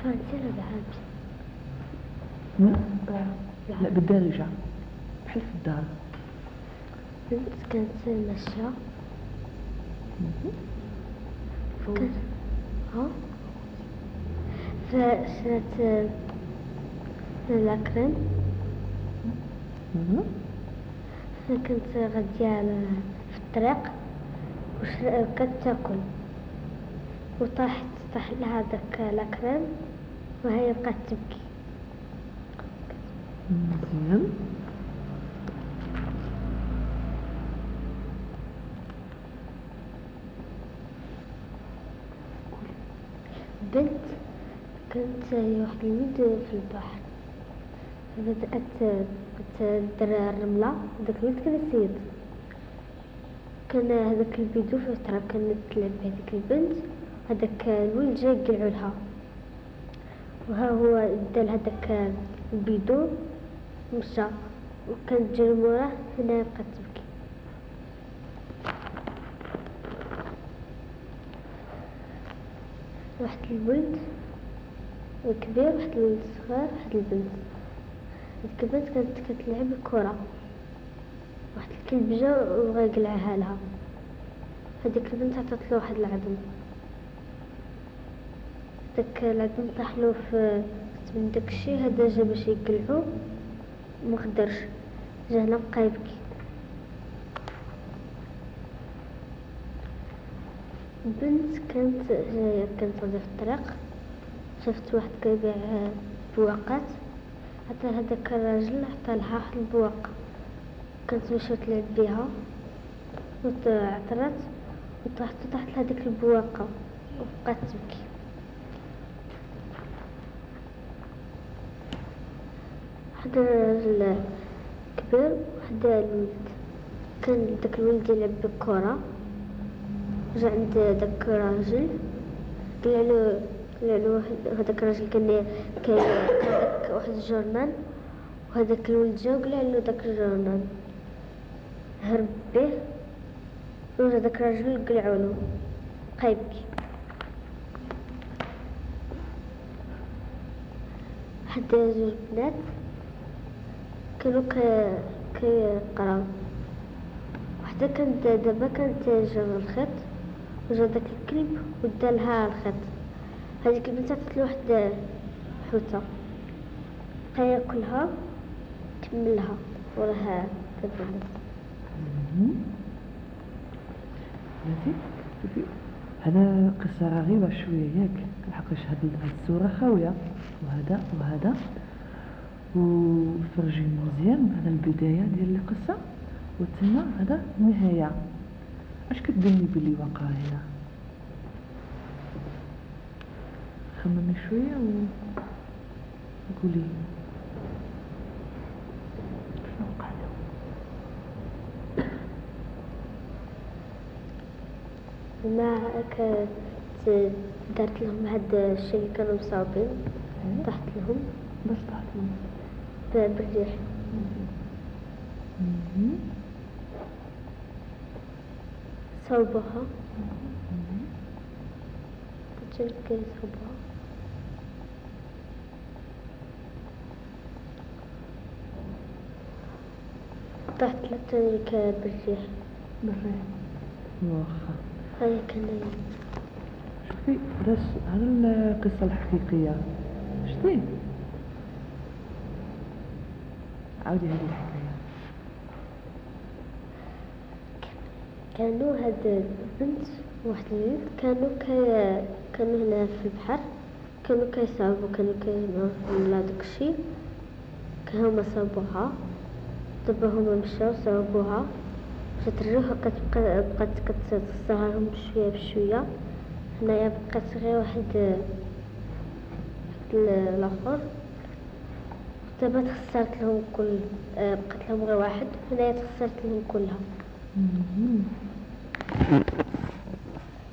بالفرنسية لا بالدارجة بحال في الدار. بنت كانت ماشية فشرات لاكريم، كنت غادية في الطريق وكانت تاكل وطاح لها داك لاكريم وهي بقات تبكي. مزيان. بنت كانت هي واحد الولد في البحر، بدأت تدرى الرملة، داك الولد كان السيد، كان هذاك البيدو في التراب كانت تلعب بهذيك البنت، هذاك الولد جا يقلعو لها وها هو دالها داك البيدو مشى وكانت جري موراه، هنا بقات تبكي. واحد الولد كبير واحد الولد صغير واحد البنت، هاديك البنت كانت كتلعب الكرة، واحد الكلب جا وبغا يقلعها لها، هاديك البنت عطاتلو واحد العظم، داك العظم طاحلو في من داكشي، هذا جا باش يقلعو مقدرش، جا هنا بقى يبكي. البنت كانت جايه كانت غادية في الطريق، شافت واحد كيبيع بواقات، حتى هذاك الراجل عطالها واحد البواقه، كانت مشات تلعب بيها وعثرت وطاحت لها ديك البواقه وبقات تبكي. واحد الراجل كبير واحد الولد، كان داك الولد يلعب بالكره، جا عند داك الراجل قالوا هذاك الراجل كان داك واحد الجورنال، وهذاك الولد جا وقلع له داك الجورنال، هرب به ورجع داك الراجل قلعوا له بقى يبكي. واحد جوج بنات كانوا كيقراو، وحده كانت دابا كانت جا الخيط وجا داك الكلب ودالها الخيط، هذيك البنت عطاتلو واحد حوته بقى ياكلها كملها وراها دابا. شوفي هذا قصة غريبة شوية ياك، لحقاش هاد الصورة خاوية وهذا وفرجي مزيان، هذا البداية ديال القصة وتما هذا النهاية. اش كتبيني بلي واقع هنا؟ خممي شوية وقولي شنو وقع له. ما دارت لهم هاد الشيء اللي كانوا مصابين، طاحت لهم. باش طاحت لهم؟ بالريح. صوبوها كتشد كيصوبوها، طاحت لك بالريح. واخا هاي كان شوفي هذا القصة الحقيقية شتي، عاودي هذه الحكاية. كانوا هاد البنت واحد الولد كانوا هنا في البحر، كانوا كيصاوبوا، كانوا كيعملوا داكشي، هما صاوبوها، دابا هما مشاو صاوبوها، مشات الريح بقات كتخسرها لهم بشويه بشويه، هنايا بقات غير واحد الاخر، دابا تخسرت لهم بقات لهم غير واحد، هنايا تخسرت لهم كلها.